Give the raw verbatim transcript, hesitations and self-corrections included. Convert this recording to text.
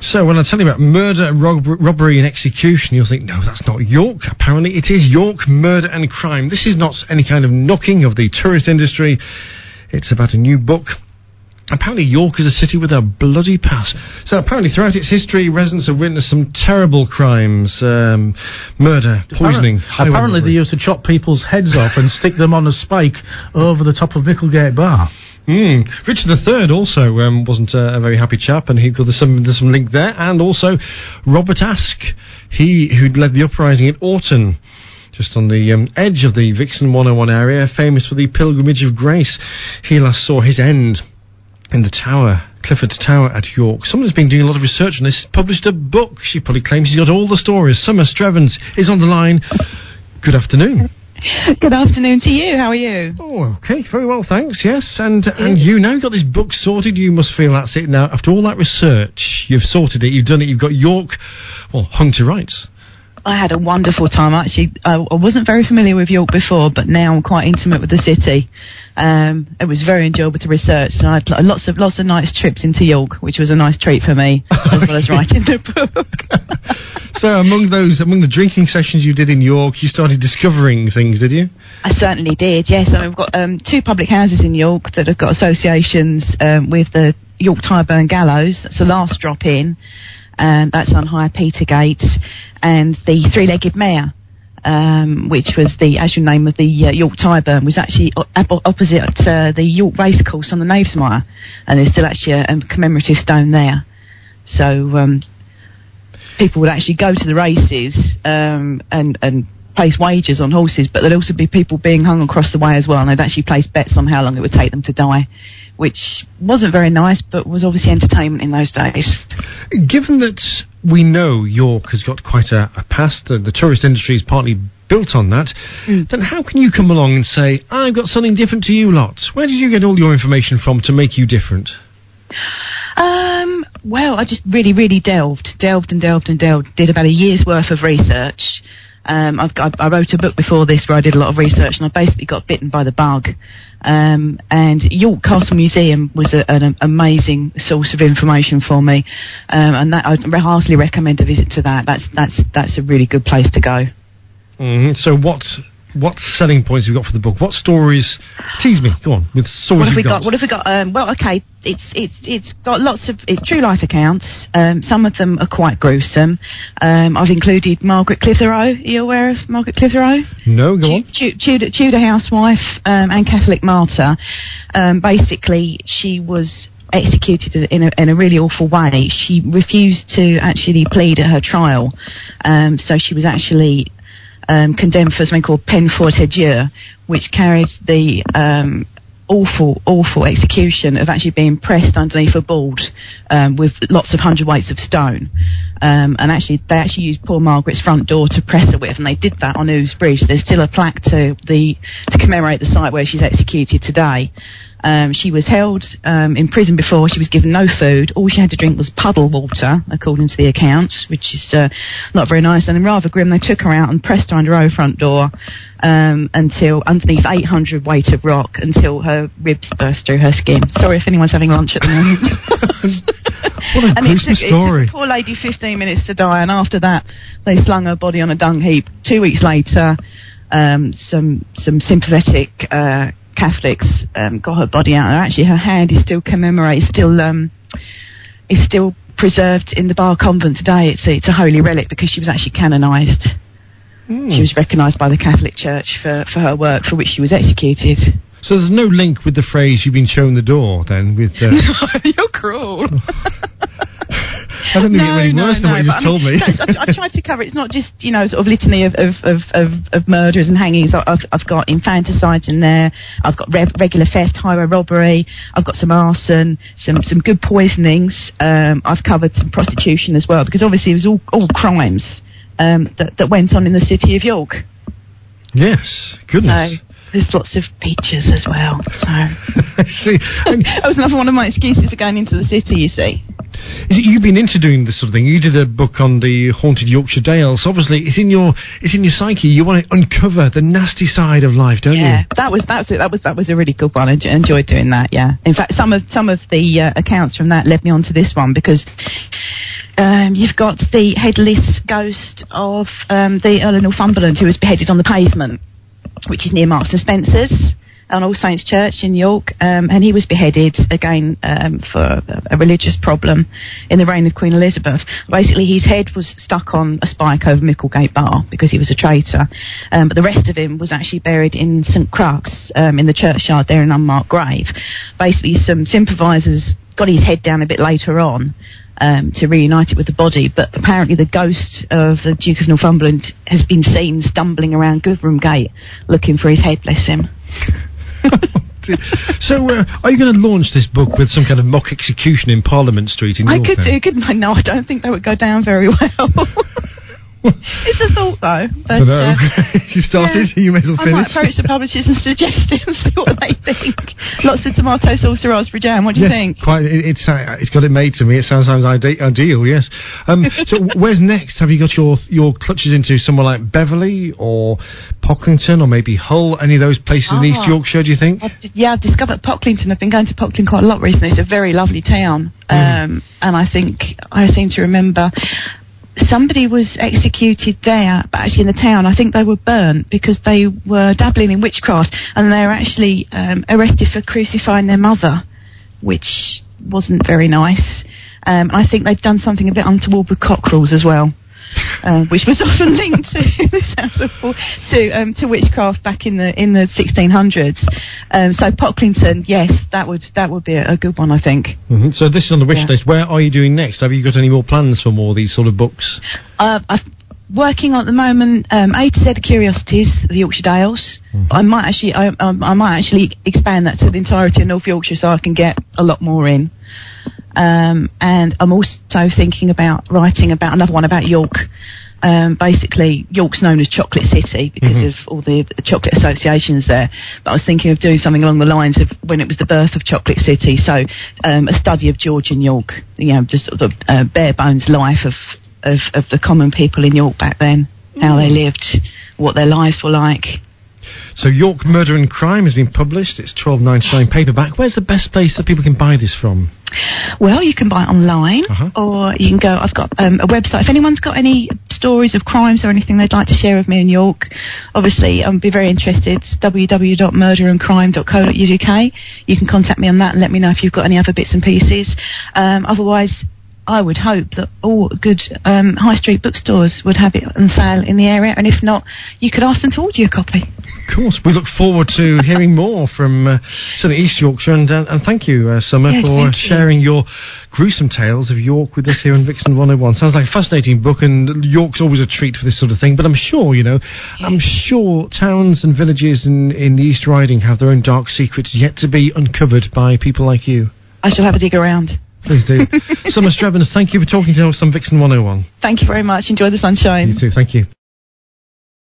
So when I tell you about murder, rob- robbery and execution, you'll think, no, that's not York. Apparently it is York Murder and Crime. This is not any kind of knocking of the tourist industry. It's about a new book. Apparently York is a city with a bloody past. So apparently throughout its history, residents have witnessed some terrible crimes. Um, murder, poisoning. Apparently, apparently they used to chop people's heads off and stick them on a spike over the top of Micklegate Bar. Mm. Richard the Third also um, wasn't a, a very happy chap, and he there's some there's some link there. And also Robert Aske, he who'd led the uprising at Orton, just on the um, edge of the Vixen one oh one area, famous for the Pilgrimage of Grace. He last saw his end in the Tower, Clifford Tower at York. Someone's been doing a lot of research on this, published a book. She probably claims she's got all the stories. Summer Strevens is on the line. Good afternoon. Good afternoon to you. How are you? Oh, okay. Very well, thanks. Yes. And and you now got this book sorted. You must feel that's it now. After all that research, you've sorted it. You've done it. You've got York, well, hung to rights. I had a wonderful time. Actually, I, I wasn't very familiar with York before, but now I'm quite intimate with the city. Um, it was very enjoyable to research, and I had lots of lots of nice trips into York, which was a nice treat for me, as well as writing the book. So, among those, among the drinking sessions you did in York, you started discovering things, did you? I certainly did. Yes, so we've got um, two public houses in York that have got associations um, with the York Tyburn Gallows. That's the last drop in. Um, that's on High Petergate, and the Three-Legged Mare, um, which was the actual name of the uh, York Tyburn, was actually op- opposite uh, the York Racecourse on the Knavesmire, and there's still actually a, a commemorative stone there. So um, people would actually go to the races um, and, and place wagers on horses, but there'd also be people being hung across the way as well, and they'd actually place bets on how long it would take them to die, which wasn't very nice, but was obviously entertainment in those days. Given that we know York has got quite a, a past, the, the tourist industry is partly built on that, mm. then how can you come along and say, I've got something different to you lot? Where did you get all your information from to make you different? Um, well, I just really, really delved, delved and delved and delved, did about a year's worth of research. Um, I've got, I wrote a book before this where I did a lot of research, and I basically got bitten by the bug. Um, and York Castle Museum was a, an amazing source of information for me, um, and that, I'd heartily recommend a visit to that. That's that's that's a really good place to go. Mm-hmm. So what what selling points have you got for the book? What stories? Tease me. Go on with stories. What have we got? got? What have we got? Um, well, okay, it's it's it's got lots of it's true life accounts. Um, some of them are quite gruesome. Um, I've included Margaret Clitheroe. Are you aware of Margaret Clitheroe? No, go on. Tudor, Tudor, Tudor housewife um, and Catholic martyr. Um, basically, she was executed in a, in a really awful way. She refused to actually plead at her trial, um, so she was actually Um, condemned for something called peine forte dieu, which carries the um, awful, awful execution of actually being pressed underneath a board um, with lots of hundredweights of stone. Um, and actually, they actually used poor Margaret's front door to press her with, and they did that on Ouse Bridge. There's still a plaque to the to commemorate the site where she's executed today. Um, she was held um, in prison before. She was given no food. All she had to drink was puddle water, according to the accounts, which is uh, not very nice. And rather grim, they took her out and pressed her under her own front door um, until underneath eight hundred weight of rock until her ribs burst through her skin. Sorry if anyone's having lunch at the moment. What a and gruesome it took, story. It took the poor lady fifteen minutes to die, and after that, they slung her body on a dung heap. Two weeks later, um, some some sympathetic Uh, Catholics um, got her body out, and actually her hand is still commemorated, still um, is still preserved in the Bar Convent today. It's a, it's a holy relic because she was actually canonised. Mm. She was recognised by the Catholic Church for, for her work, for which she was executed. So there's no link with the phrase "you've been shown the door" then? With uh... You're cruel. I don't think no, it any no, worse no, than what you just I mean, told me. I, I tried to cover it. It's not just, you know, sort of litany of of, of, of, of murders and hangings. I've, I've got infanticides in there. I've got re- regular theft, highway robbery. I've got some arson, some some good poisonings. Um, I've covered some prostitution as well, because obviously it was all all crimes um, that that went on in the city of York. Yes, goodness. So, there's lots of beaches as well. So I see. And that was another one of my excuses for going into the city, you see. You've been into doing this sort of thing. You did a book on the haunted Yorkshire Dales. Obviously, it's in your it's in your psyche. You want to uncover the nasty side of life, don't yeah, you? Yeah, that was that was it. That was that was a really good one. I enjoyed doing that. Yeah. In fact, some of some of the uh, accounts from that led me on to this one, because Um, you've got the headless ghost of um, the Earl of Northumberland, who was beheaded on the pavement, which is near Marks and Spencer's, on All Saints Church in York, um, and he was beheaded again um, for a, a religious problem in the reign of Queen Elizabeth. Basically, his head was stuck on a spike over Micklegate Bar because he was a traitor, um, but the rest of him was actually buried in St Crux um, in the churchyard there, in an unmarked grave. Basically, some sympathisers got his head down a bit later on um, to reunite it with the body, but apparently the ghost of the Duke of Northumberland has been seen stumbling around Goodrham Gate looking for his head, bless him. So, uh, are you going to launch this book with some kind of mock execution in Parliament Street in I York? could, Then? it could, no, I don't think that would go down very well. It's a thought, though. But, I know. uh, You started, yeah, you may as well I finish. might approach the publishers and suggest it and see what they think. Lots of tomato sauce or raspberry jam. What do you Yes, think? Quite, it, it's uh, it's got it made to me. It sounds sounds ide- ideal. Yes. Um, so where's next? Have you got your your clutches into somewhere like Beverley or Pocklington or maybe Hull? Any of those places in East Ah. Yorkshire? Do you think? I've d- yeah, I've discovered Pocklington. I've been going to Pocklington quite a lot recently. It's a very lovely town, um, and I think I seem to remember somebody was executed there, but actually in the town. I think they were burnt because they were dabbling in witchcraft, and they were actually um, arrested for crucifying their mother, which wasn't very nice. Um, I think they'd done something a bit untoward with cockerels as well. Uh, which was often linked to this sounds awful, to um, to witchcraft back in the in the sixteen hundreds. Um, so Pocklington, yes, that would that would be a, a good one, I think. Mm-hmm. So this is on the wish Yeah. list. Where are you doing next? Have you got any more plans for more of these sort of books? Uh, I'm working on at the moment um, A to Z Curiosities, the Yorkshire Dales. Mm-hmm. I might actually I, I, I might actually expand that to the entirety of North Yorkshire, so I can get a lot more in. Um, and I'm also thinking about writing about another one about York. Um, basically, York's known as Chocolate City because Mhm. of all the, the chocolate associations there. But I was thinking of doing something along the lines of when it was the birth of Chocolate City. So um, a study of Georgian York, you know, just the uh, bare bones life of, of, of the common people in York back then, how they lived, what their lives were like. So York Murder and Crime has been published. It's twelve ninety-nine paperback. Where's the best place that people can buy this from? Well, you can buy it online, Uh-huh. or you can go. I've got um, a website. If anyone's got any stories of crimes or anything they'd like to share with me in York, obviously I'd be very interested. w w w dot murder and crime dot co dot u k. You can contact me on that and let me know if you've got any other bits and pieces. Um, otherwise, I would hope that all good um, high street bookstores would have it on sale in the area, and if not, you could ask them to order you a copy. Of course. We look forward to hearing more from uh, certainly East Yorkshire, and, uh, and thank you, uh, Summer, Yes, for thank you. sharing your gruesome tales of York with us here in Vixen one oh one. Sounds like a fascinating book, and York's always a treat for this sort of thing, but I'm sure, you know, I'm sure towns and villages in, in the East Riding have their own dark secrets yet to be uncovered by people like you. I shall have a dig around. Please do. Summer Strevens, thank you for talking to us on Vixen one oh one. Thank you very much. Enjoy the sunshine. You too, thank you.